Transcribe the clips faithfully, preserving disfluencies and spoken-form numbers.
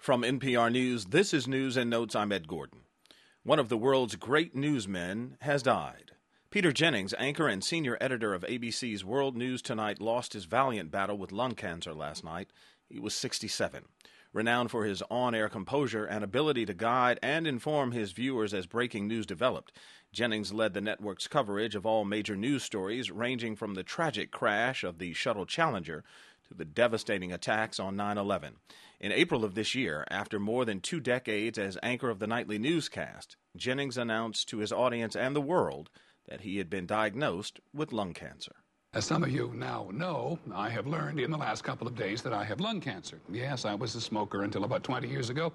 From N P R News, this is News and Notes. I'm Ed Gordon. One of the world's great newsmen has died. Peter Jennings, anchor and senior editor of A B C's World News Tonight, lost his valiant battle with lung cancer last night. He was sixty-seven. Renowned for his on-air composure and ability to guide and inform his viewers as breaking news developed, Jennings led the network's coverage of all major news stories, ranging from the tragic crash of the Shuttle Challenger to the devastating attacks on nine eleven. In April of this year, after more than two decades as anchor of the nightly newscast, Jennings announced to his audience and the world that he had been diagnosed with lung cancer. As some of you now know, I have learned in the last couple of days that I have lung cancer. Yes, I was a smoker until about twenty years ago,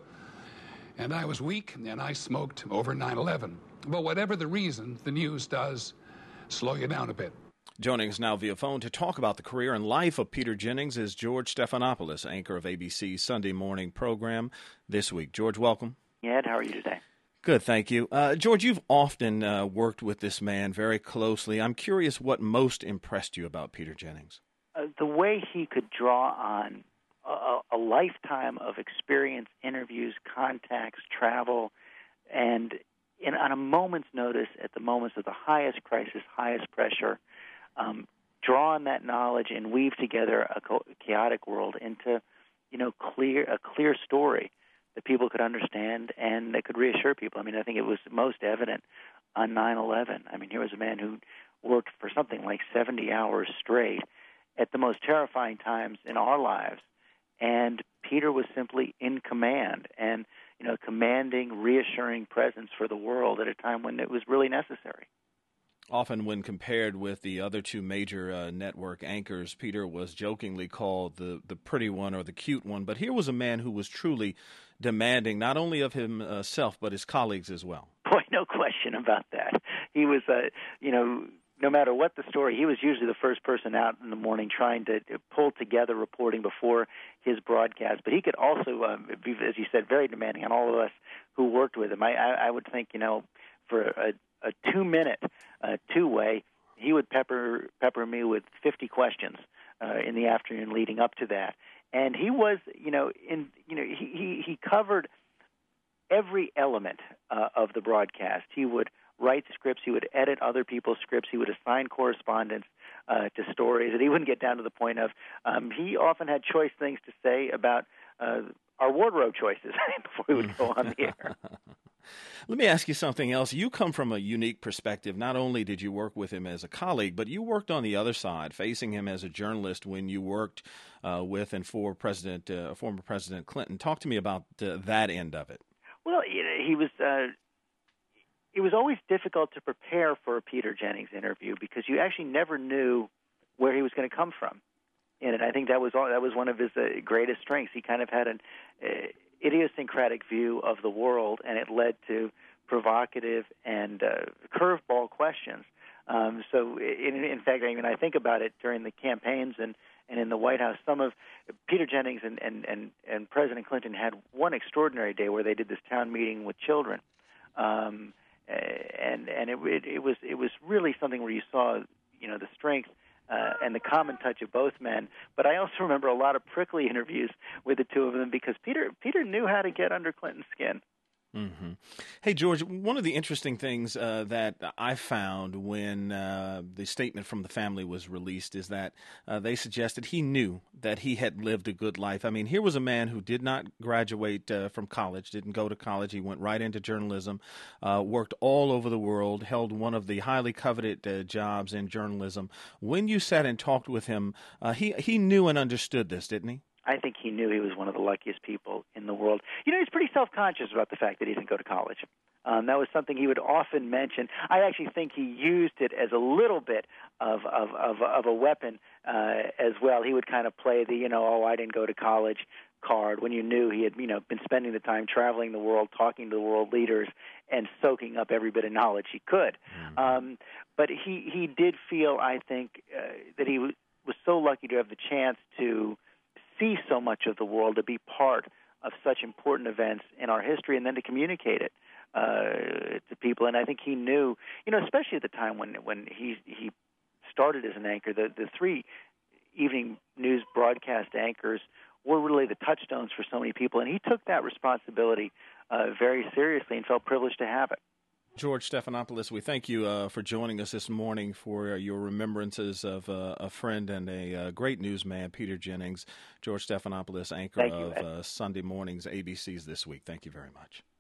and I was weak, and I smoked over nine eleven. But whatever the reason, the news does slow you down a bit. Joining us now via phone to talk about the career and life of Peter Jennings is George Stephanopoulos, anchor of A B C's Sunday morning program This Week. George, welcome. Ed, how are you today? Good, thank you. Uh, George, you've often uh, worked with this man very closely. I'm curious what most impressed you about Peter Jennings. Uh, the way he could draw on a, a lifetime of experience, interviews, contacts, travel, and in, on a moment's notice, at the moments of the highest crisis, highest pressure, um, draw on that knowledge and weave together a chaotic world into, you know, clear a clear story that people could understand and that could reassure people. I mean, I think it was most evident on nine eleven. I mean, here was a man who worked for something like seventy hours straight at the most terrifying times in our lives, and Peter was simply in command and, you know, commanding, reassuring presence for the world at a time when it was really necessary. Often when compared with the other two major uh, network anchors, Peter was jokingly called the, the pretty one or the cute one. But here was a man who was truly demanding not only of himself but his colleagues as well. Boy, no question about that. He was, uh, you know, no matter what the story, he was usually the first person out in the morning trying to pull together reporting before his broadcast. But he could also, um, be, as you said, very demanding on all of us who worked with him. I, I, I would think, you know, for a a two-minute uh, two-way, he would pepper pepper me with fifty questions uh, in the afternoon leading up to that. And he was, you know, in you know, he he, he covered every element uh, of the broadcast. He would write scripts, he would edit other people's scripts, he would assign correspondence uh, to stories, and he wouldn't get down to the point of. Um, he often had choice things to say about uh, our wardrobe choices before we would go on the air. Let me ask you something else. You come from a unique perspective. Not only did you work with him as a colleague, but you worked on the other side, facing him as a journalist when you worked uh, with and for President, uh, former President Clinton. Talk to me about uh, that end of it. Well, you know, he was. Uh, it was always difficult to prepare for a Peter Jennings interview because you actually never knew where he was going to come from. And I think that was all, that was one of his uh, greatest strengths. He kind of had an uh, idiosyncratic view of the world, and it led to provocative and uh, curveball questions. Um, so, in, in fact, I mean, I think about it during the campaigns and, and in the White House. Some of Peter Jennings and, and, and, and President Clinton had one extraordinary day where they did this town meeting with children, um, and and it, it, it was it was really something where you saw, you know, the strength. Uh, and the common touch of both men. But I also remember a lot of prickly interviews with the two of them because Peter Peter knew how to get under Clinton's skin. Mm-hmm. Hey, George, one of the interesting things uh, that I found when uh, the statement from the family was released is that uh, they suggested he knew that he had lived a good life. I mean, here was a man who did not graduate uh, from college, didn't go to college. He went right into journalism, uh, worked all over the world, held one of the highly coveted uh, jobs in journalism. When you sat and talked with him, uh, he, he knew and understood this, didn't he? I think he knew he was one of the luckiest people in the world. You know, he's pretty self-conscious about the fact that he didn't go to college. Um, that was something he would often mention. I actually think he used it as a little bit of of, of, of a weapon uh, as well. He would kind of play the, you know, oh, I didn't go to college card when you knew he had, you know, been spending the time traveling the world, talking to the world leaders, and soaking up every bit of knowledge he could. Mm-hmm. Um, but he, he did feel, I think, uh, that he was, was so lucky to have the chance to see so much of the world, to be part of such important events in our history, and then to communicate it uh, to people. And I think he knew, you know, especially at the time when when he he started as an anchor, the the three evening news broadcast anchors were really the touchstones for so many people. And he took that responsibility uh, very seriously and felt privileged to have it. George Stephanopoulos, we thank you uh, for joining us this morning for uh, your remembrances of uh, a friend and a uh, great newsman, Peter Jennings. George Stephanopoulos, anchor Thank you, of Ed. uh, Sunday mornings, A B C's This Week. Thank you very much.